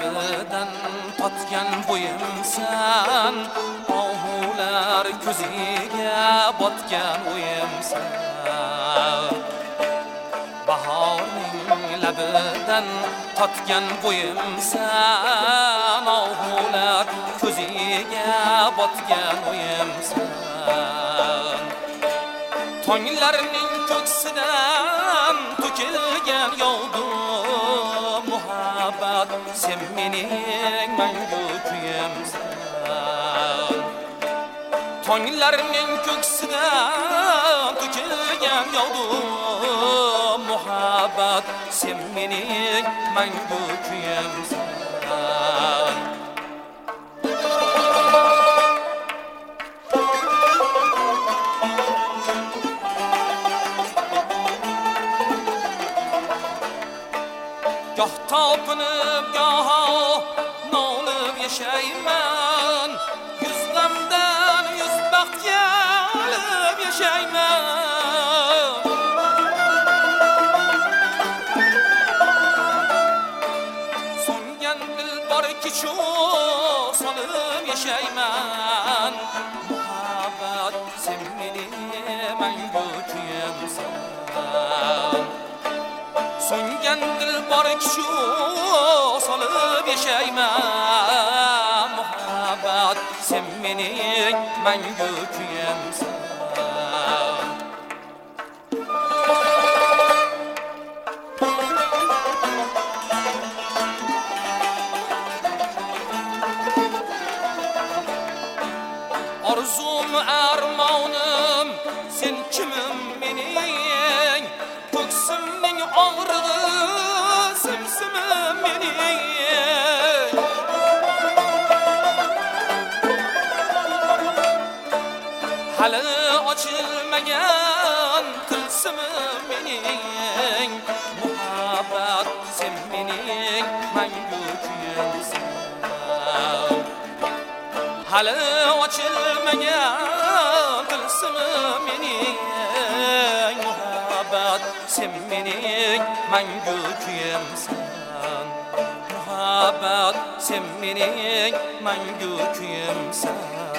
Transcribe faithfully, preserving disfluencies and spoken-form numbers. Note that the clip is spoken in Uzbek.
labidan totgan bo'yimsan, ohular ko'ziga botgan o'yimsan. Bahorning labidan totgan bo'yimsan, ohular ko'ziga botgan o'yimsan. Tonglarning ko'ksidan to'kilgan yog'du muhabbat, sen mening mangu kuyimsan. Tonglarning ko'ksidan to'kilgan yog'du muhabbat, sen mening mangu kuyimsan. Goh topinib, goh nolib yashayman, yuz g'amdan yuz baxtga olib yashayman. So'ngan dilbar kechu solib yashayman. Muhabbat, sen mening mangu kuyimsan. So'ngan dilbar kishu solib yashayman. Muhabbat, sen mening mangu kuyimsan. Orzum armonim sen kimim mening, ko'ksimning og'rig'i simsimim mening. Hali ochilmagan tilsimim mening. Muhabbat, sen mening mangu kuyimsan. Hali ochilmagan tilsimim mening. Muhabbat, sen mening mangu kuyimsan. Muhabbat, sen mening mangu kuyimsan.